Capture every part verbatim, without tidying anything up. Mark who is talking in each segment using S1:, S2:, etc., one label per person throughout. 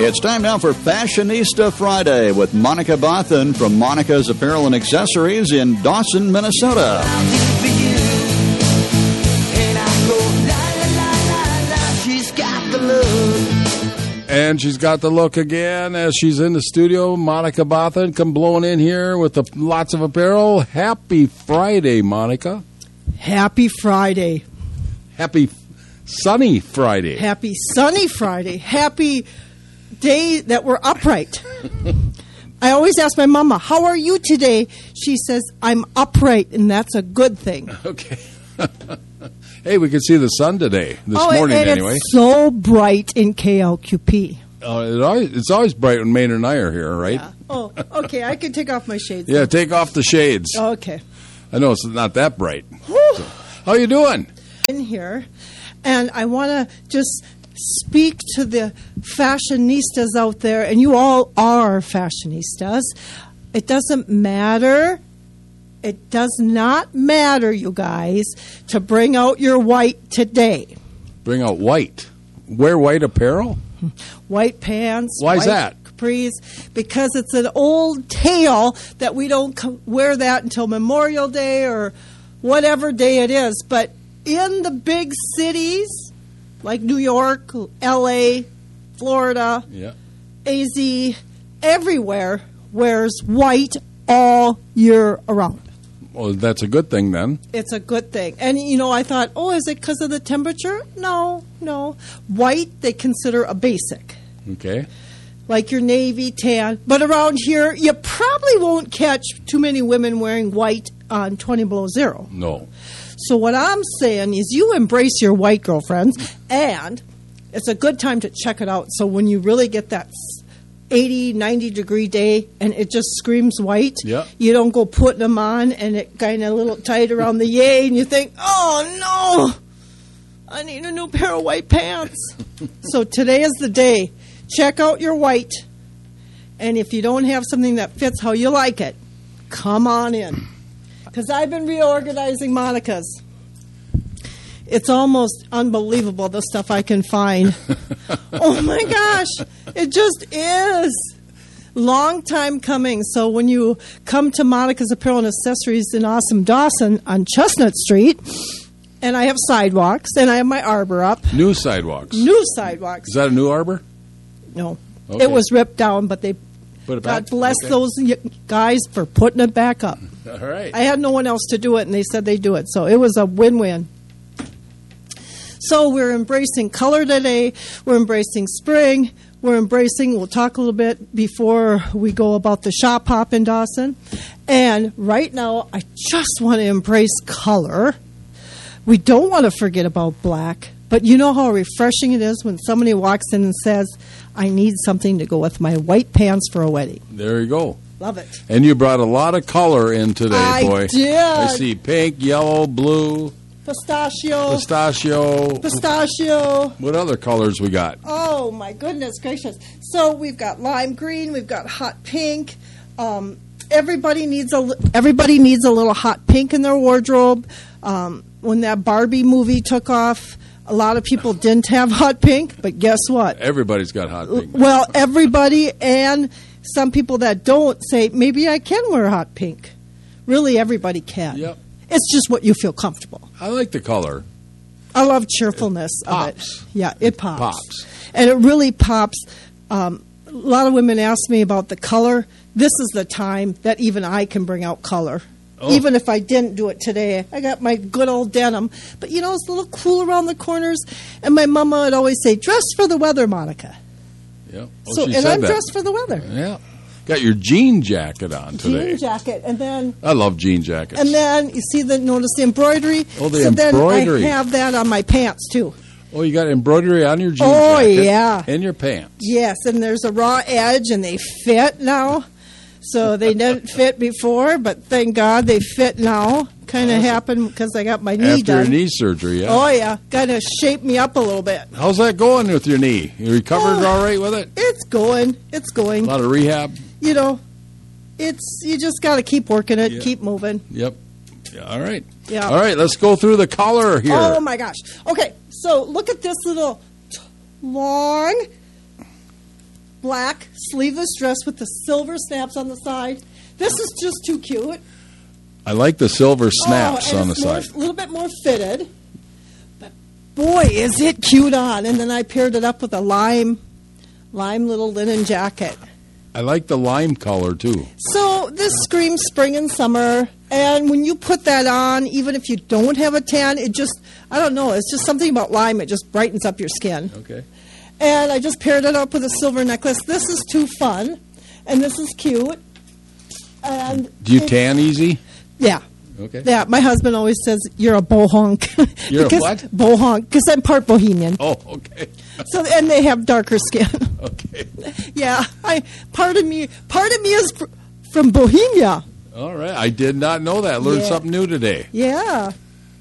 S1: It's time now for Fashionista Friday with Monica Bothan from Monica's Apparel and Accessories in Dawson, Minnesota.
S2: And she's got the look again as she's in the studio. Monica Bothan come blowing in here with the, lots of apparel. Happy Friday, Monica.
S3: Happy Friday.
S2: Happy sunny Friday.
S3: Happy sunny Friday. Happy day that we're upright. I always ask my mama, how are you today? She says, I'm upright, and that's a good thing.
S2: Okay. Hey, we can see the sun today, this
S3: oh,
S2: morning
S3: and
S2: anyway.
S3: It's so bright in K L Q P.
S2: Uh, it always, it's always bright when Maynard and I are here, right?
S3: Yeah. Oh, okay. I can take off my shades.
S2: Yeah, take off the shades.
S3: Okay.
S2: I know it's not that bright. So, how you doing?
S3: In here, and I want to just speak to the fashionistas out there, and you all are fashionistas. It doesn't matter. It does not matter, you guys, to bring out your white today.
S2: Bring out white. Wear white apparel?
S3: White pants.
S2: Why is
S3: white
S2: that?
S3: Capris. Because it's an old tale that we don't co- wear that until Memorial Day or whatever day it is. But in the big cities, like New York, L A, Florida,
S2: yeah.
S3: A Z, everywhere wears white all year around.
S2: Well, that's a good thing then.
S3: It's a good thing. And, you know, I thought, oh, is it because of the temperature? No, no. White, they consider a basic.
S2: Okay.
S3: Like your navy, tan. But around here, you probably won't catch too many women wearing white on twenty below zero.
S2: No.
S3: So what I'm saying is you embrace your white, girlfriends, and it's a good time to check it out. So when you really get that eighty, ninety degree day and it just screams white,
S2: yeah.
S3: you don't go putting them on and it kind of a little tight around the yay and you think, oh no, I need a new pair of white pants. So today is the day. Check out your white, and if you don't have something that fits how you like it, come on in. Because I've been reorganizing Monica's. It's almost unbelievable the stuff I can find. Oh my gosh, it just is. Long time coming. So when you come to Monica's Apparel and Accessories in Awesome Dawson on Chestnut Street, and I have sidewalks, and I have my arbor up.
S2: New sidewalks.
S3: New sidewalks.
S2: Is that a new arbor?
S3: No.
S2: Okay.
S3: It was ripped down, but they,
S2: Put it back?
S3: God bless
S2: Okay.
S3: those y- guys for putting it back up.
S2: All right.
S3: I had no one else to do it, and they said they'd do it. So it was a win-win. So we're embracing color today. We're embracing spring. We're embracing, we'll talk a little bit before we go about the shop hop in Dawson. And right now, I just want to embrace color. We don't want to forget about black. But you know how refreshing it is when somebody walks in and says, I need something to go with my white pants for a wedding.
S2: There you go.
S3: Love it.
S2: And you brought a lot of color in today,
S3: I
S2: boy.
S3: did.
S2: I see pink, yellow, blue,
S3: Pistachio.
S2: pistachio.
S3: Pistachio.
S2: What other colors we got?
S3: Oh, my goodness gracious. So we've got lime green. We've got hot pink. Um, everybody needs a everybody needs a little hot pink in their wardrobe. Um, when that Barbie movie took off, a lot of people didn't have hot pink, but guess what?
S2: Everybody's got hot pink.
S3: Well, everybody and some people that don't say, maybe I can wear hot pink. Really, everybody can.
S2: Yep.
S3: It's just what you feel comfortable.
S2: I like the color.
S3: I love cheerfulness
S2: It
S3: of
S2: pops.
S3: it. Yeah, it pops.
S2: Pops.
S3: And it really pops. Um, a lot of women ask me about the color. This is the time that even I can bring out color.
S2: Oh.
S3: Even if I didn't do it today. I got my good old denim. But, you know, it's a little cool around the corners. And my mama would always say, dress for the weather, Monica.
S2: Yeah. Oh,
S3: so,
S2: she
S3: and
S2: said
S3: I'm
S2: that.
S3: dressed for the weather.
S2: Yeah. Got your jean jacket on today.
S3: Jean jacket. And then...
S2: I love jean jackets.
S3: And then, you see the, notice the embroidery?
S2: Oh, the
S3: so
S2: embroidery.
S3: then I have that on my pants, too.
S2: Oh, you got embroidery on your jean
S3: Oh,
S2: jacket?
S3: yeah.
S2: And your pants.
S3: Yes, and there's a raw edge, and they fit now. So they didn't fit before, but thank God they fit now. Kind of happened because I got my knee
S2: After
S3: done.
S2: your knee surgery, yeah.
S3: Oh, yeah. Kind of shaped me up a little bit.
S2: How's that going with your knee? You recovered
S3: Oh.
S2: all right with it?
S3: It's going. It's
S2: A
S3: going.
S2: lot of rehab?
S3: You know, it's you just got to keep working it,
S2: Yeah.
S3: keep moving.
S2: Yep. Yeah, all right.
S3: Yeah.
S2: All right, let's go through the color here.
S3: Oh, my gosh. Okay, so look at this little t- long black sleeveless dress with the silver snaps on the side. This is just too cute.
S2: I like the silver snaps
S3: oh,
S2: on the
S3: it's more,
S2: side.
S3: A little bit more fitted. But boy, is it cute on. And then I paired it up with a lime, lime little linen jacket.
S2: I like the lime color, too.
S3: So this screams spring and summer. And when you put that on, even if you don't have a tan, it just, I don't know, it's just something about lime. It just brightens up your skin.
S2: Okay.
S3: And I just paired it up with a silver necklace. This is too fun. And this is cute. And
S2: Do you
S3: it,
S2: tan easy?
S3: Yeah.
S2: Okay.
S3: Yeah, my husband always says, you're a bohonk.
S2: You're a
S3: because,
S2: what?
S3: Bohonk, because I'm part Bohemian.
S2: Oh, okay.
S3: So and they have darker skin.
S2: Okay.
S3: Yeah, I part of me part of me is fr- from Bohemia.
S2: All right. I did not know that. Learned
S3: Yeah.
S2: something new today.
S3: Yeah.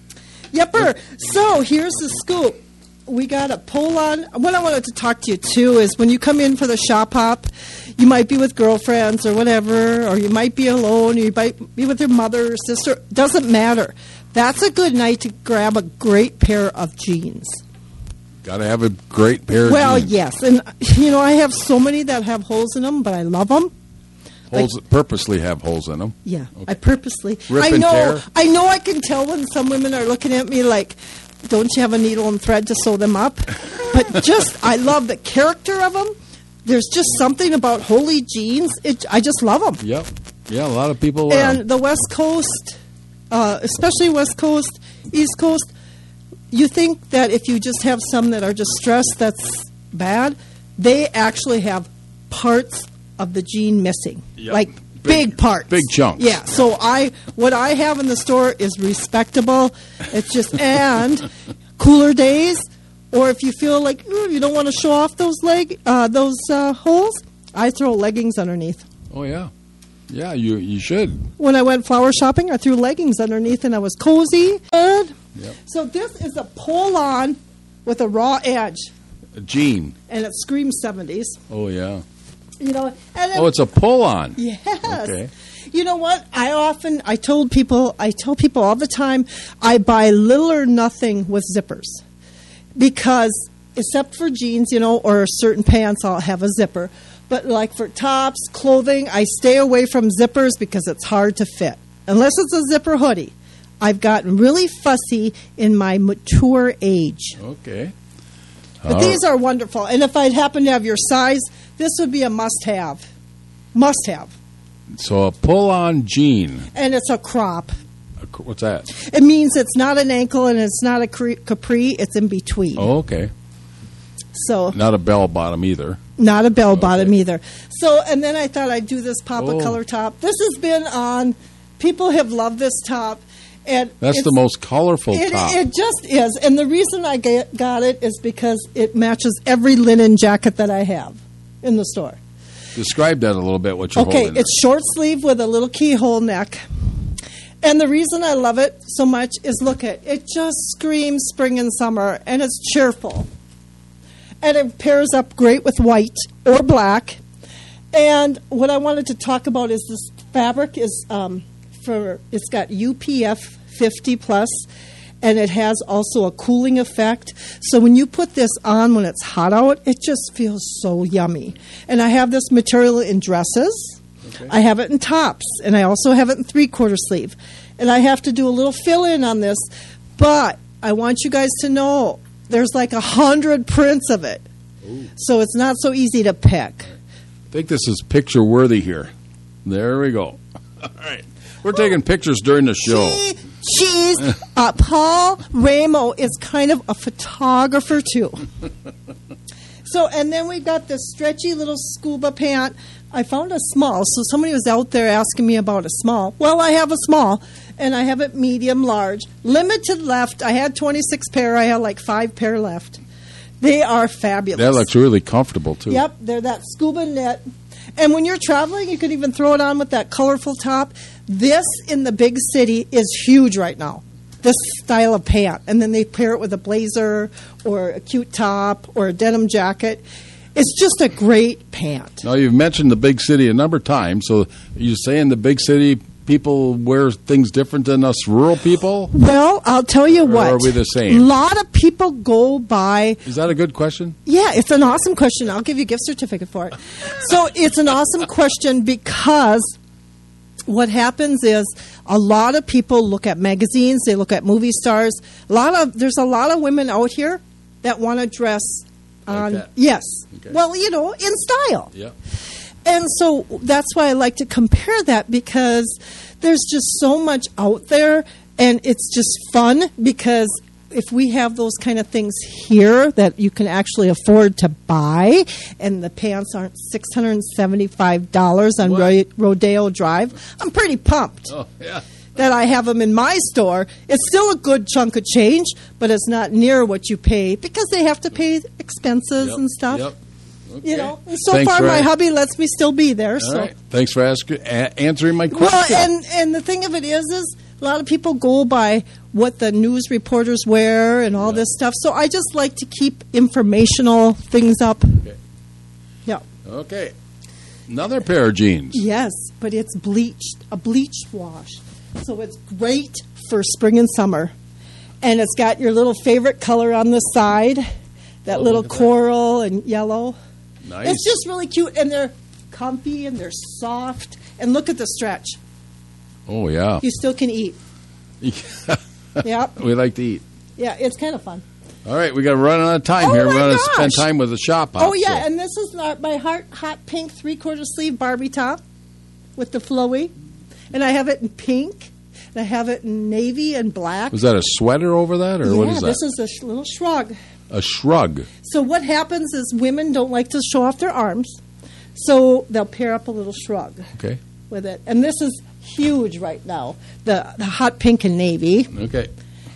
S3: Yepper. So here's the scoop. We got a pull on. What I wanted to talk to you too is when you come in for the shop hop, you might be with girlfriends or whatever, or you might be alone, or you might be with your mother or sister. Doesn't matter. That's a good night to grab a great pair of jeans.
S2: Got to have a great pair of
S3: Well,
S2: jeans.
S3: yes, and you know I have so many that have holes in them, but I love them.
S2: Holes that purposely have holes in them.
S3: Yeah,
S2: Okay.
S3: I purposely.
S2: Rip
S3: I
S2: and
S3: know.
S2: tear?
S3: I know. I can tell when some women are looking at me like, "Don't you have a needle and thread to sew them up?" But just, I love the character of them. There's just something about holy jeans. It, I just love them.
S2: Yep. Yeah, a lot of people wear 'em.
S3: And the West Coast, uh, especially West Coast, East Coast, you think that if you just have some that are just stressed, that's bad. They actually have parts of the jean missing,
S2: Yep.
S3: like
S2: Big-
S3: big, parts,
S2: big chunks.
S3: Yeah. So I, what I have in the store is respectable. It's just and cooler days, or if you feel like ooh, you don't want to show off those leg, uh, those uh, holes, I throw leggings underneath.
S2: Oh, yeah. Yeah, you you should.
S3: When I went flower shopping, I threw leggings underneath, and I was cozy. Good.
S2: Yep.
S3: So this is a pull-on with a raw edge,
S2: A jean.
S3: and it screams seventies.
S2: Oh, yeah.
S3: You know, and then,
S2: Oh, it's a pull-on.
S3: yes.
S2: Okay.
S3: You know what? I often I told people I tell people all the time I buy little or nothing with zippers because except for jeans, you know, or certain pants, I'll have a zipper. But like for tops, clothing, I stay away from zippers because it's hard to fit. Unless it's a zipper hoodie. I've gotten really fussy in my mature age.
S2: Okay.
S3: But
S2: All
S3: these are wonderful. And if I happen to have your size, this would be a must-have. Must-have.
S2: So a pull-on jean.
S3: And it's a crop.
S2: What's that?
S3: It means it's not an ankle and it's not a cre- capri. It's in between.
S2: Oh, okay.
S3: So
S2: Not a bell bottom either.
S3: not a bell bottom
S2: Okay.
S3: either. So, and then I thought I'd do this pop
S2: Oh.
S3: of color top. This has been on. People have loved this top. And
S2: That's the
S3: it's-
S2: most colorful
S3: It,
S2: top.
S3: it just is. And the reason I get, got it is because it matches every linen jacket that I have in the store.
S2: Describe that a little bit, what you're
S3: Okay,
S2: holding.
S3: it's short sleeve with a little keyhole neck. And the reason I love it so much is look at it just screams spring and summer and it's cheerful. And it pairs up great with white or black. And what I wanted to talk about is this fabric is um, for it's got U P F fifty plus, and it has also a cooling effect. So when you put this on when it's hot out, it just feels so yummy. And I have this material in dresses.
S2: Okay.
S3: I have it in tops, and I also have it in three-quarter sleeve. And I have to do a little fill-in on this, but I want you guys to know there's like a hundred prints of it.
S2: Ooh.
S3: So it's not so easy to pick.
S2: I think this is picture worthy here. There we go. All right. We're taking pictures during the show.
S3: She, she's uh, Paul Ramo is kind of a photographer too. So, and then we got this stretchy little scuba pant. I found a small, so somebody was out there asking me about a small. Well, I have a small, and I have it medium, large, limited left. I had twenty-six pair. I have like five pair left. They are fabulous.
S2: That looks really comfortable, too.
S3: Yep, they're that scuba knit. And when you're traveling, you could even throw it on with that colorful top. This in the big city is huge right now, this style of pant. And then they pair it with a blazer or a cute top or a denim jacket. It's just a great pant.
S2: Now, you've mentioned the big city a number of times, so you're saying the big city people wear things different than us rural people?
S3: Well, I'll tell you
S2: Or
S3: what.
S2: are we the same?
S3: A lot of people go by.
S2: Is that a good question?
S3: Yeah, it's an awesome question. I'll give you a gift certificate for it. So it's an awesome question because what happens is a lot of people look at magazines, they look at movie stars. A lot of there's a lot of women out here that want to dress on
S2: that.
S3: yes.
S2: Okay.
S3: Well, you know, in style.
S2: Yeah.
S3: And so that's why I like to compare that, because there's just so much out there, and it's just fun, because if we have those kind of things here that you can actually afford to buy, and the pants aren't six hundred seventy-five dollars on Ro- Rodeo Drive, I'm pretty pumped.
S2: Oh, yeah.
S3: That I have them in my store. It's still a good chunk of change, but it's not near what you pay, because they have to pay expenses
S2: Yep,
S3: and stuff.
S2: Yep. Okay.
S3: You know, and so
S2: Thanks
S3: far
S2: for
S3: my
S2: a-
S3: hubby lets me still be there.
S2: All
S3: so.
S2: right. Thanks for asking, a- answering my question.
S3: Well, and and the thing of it is, is a lot of people go by what the news reporters wear and all
S2: Yeah.
S3: this stuff. So I just like to keep informational things up.
S2: Okay.
S3: Yeah.
S2: Okay. Another pair of jeans.
S3: Yes, but it's bleached, a bleached wash. So it's great for spring and summer. And it's got your little favorite color on the side, that
S2: Oh,
S3: little
S2: look at that.
S3: coral and yellow.
S2: Nice.
S3: It's just really cute, and they're comfy and they're soft. And look at the stretch.
S2: Oh, yeah.
S3: You still can eat. Yep.
S2: We like to eat.
S3: Yeah, it's kind of fun.
S2: All right, we got to run out of time
S3: Oh,
S2: here.
S3: my
S2: We're going to
S3: gosh.
S2: spend time with the shop.
S3: Oh,
S2: out,
S3: yeah,
S2: so-
S3: and this is our, my heart, hot pink three-quarter sleeve Barbie top with the flowy. And I have it in pink, and I have it in navy and black.
S2: Was that a sweater over that, or
S3: yeah,
S2: what is that?
S3: this is a sh- little shrug.
S2: A shrug.
S3: So what happens is women don't like to show off their arms, so they'll pair up a little shrug
S2: Okay.
S3: with it. And this is huge right now, the, the hot pink and navy.
S2: Okay.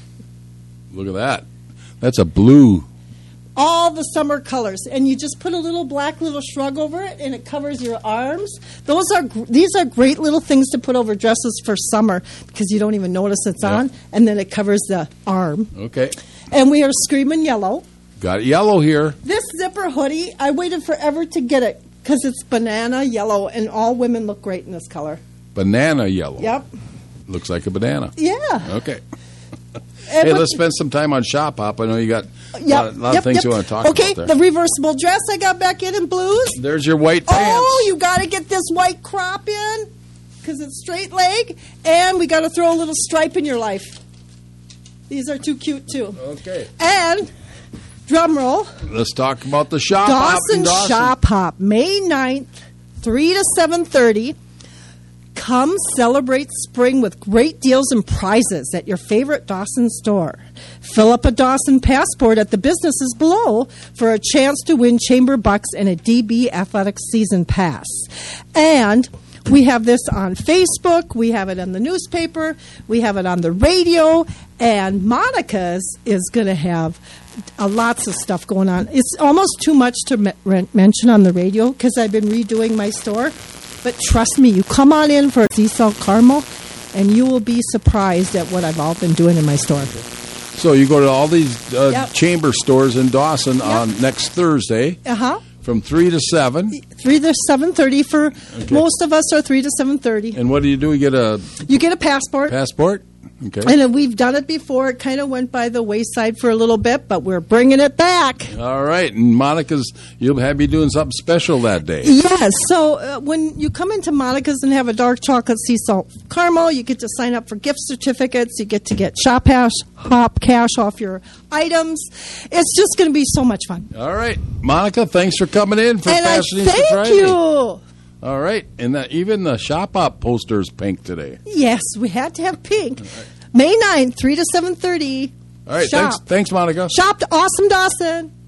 S2: Look at that. That's a blue.
S3: All the summer colors, and you just put a little black little shrug over it, and it covers your arms. Those are gr- these are great little things to put over dresses for summer, because you don't even notice it's
S2: Yeah.
S3: on, and then it covers the arm.
S2: Okay.
S3: And we are screaming yellow.
S2: Got yellow here.
S3: This zipper hoodie, I waited forever to get it because it's banana yellow, and all women look great in this color.
S2: Banana yellow.
S3: Yep.
S2: Looks like a banana.
S3: Yeah.
S2: Okay.
S3: And
S2: Hey,
S3: what-
S2: let's spend some time on Shop Hop. I know you got a
S3: Yep,
S2: lot, lot
S3: yep,
S2: of things
S3: yep.
S2: you want to talk
S3: okay,
S2: about there.
S3: the reversible dress I got back in in blues.
S2: There's your white pants.
S3: Oh, you got to get this white crop in because it's straight leg, and we got to throw a little stripe in your life. These are too cute too.
S2: Okay.
S3: And drum roll,
S2: Let's talk about the Shop Hop in
S3: Dawson
S2: Dawson.
S3: Shop Hop, May ninth, three to seven thirty. Come celebrate spring with great deals and prizes at your favorite Dawson store. Fill up a Dawson passport at the businesses below for a chance to win Chamber Bucks and a D B Athletics season pass. And we have this on Facebook, we have it in the newspaper, we have it on the radio, and Monica's is going to have uh, lots of stuff going on. It's almost too much to me- re- mention on the radio because I've been redoing my store. But trust me, you come on in for sea salt caramel, and you will be surprised at what I've all been doing in my store.
S2: So you go to all these uh,
S3: Yep.
S2: chamber stores in Dawson on next Thursday
S3: Uh huh.
S2: from three to seven.
S3: Three to seven thirty for most of us are three to seven thirty.
S2: And what do you do? You get a
S3: You get a passport.
S2: passport? Okay.
S3: And then we've done it before. It kind of went by the wayside for a little bit, but we're bringing it back.
S2: All right. And Monica's, you'll have you doing something special that day.
S3: Yes. So uh, when you come into Monica's and have a dark chocolate sea salt caramel, you get to sign up for gift certificates. You get to get shop hash, hop cash off your items. It's just going to be so much fun.
S2: All right. Monica, thanks for coming in for
S3: And I
S2: Fashionista
S3: thank
S2: Friday.
S3: you.
S2: All right. And the, even the Shop Hop poster is pink today.
S3: Yes, we had to have pink. May ninth, three to seven thirty.
S2: All right.
S3: Shop.
S2: Thanks, thanks, Monica.
S3: Shop to Awesome Dawson.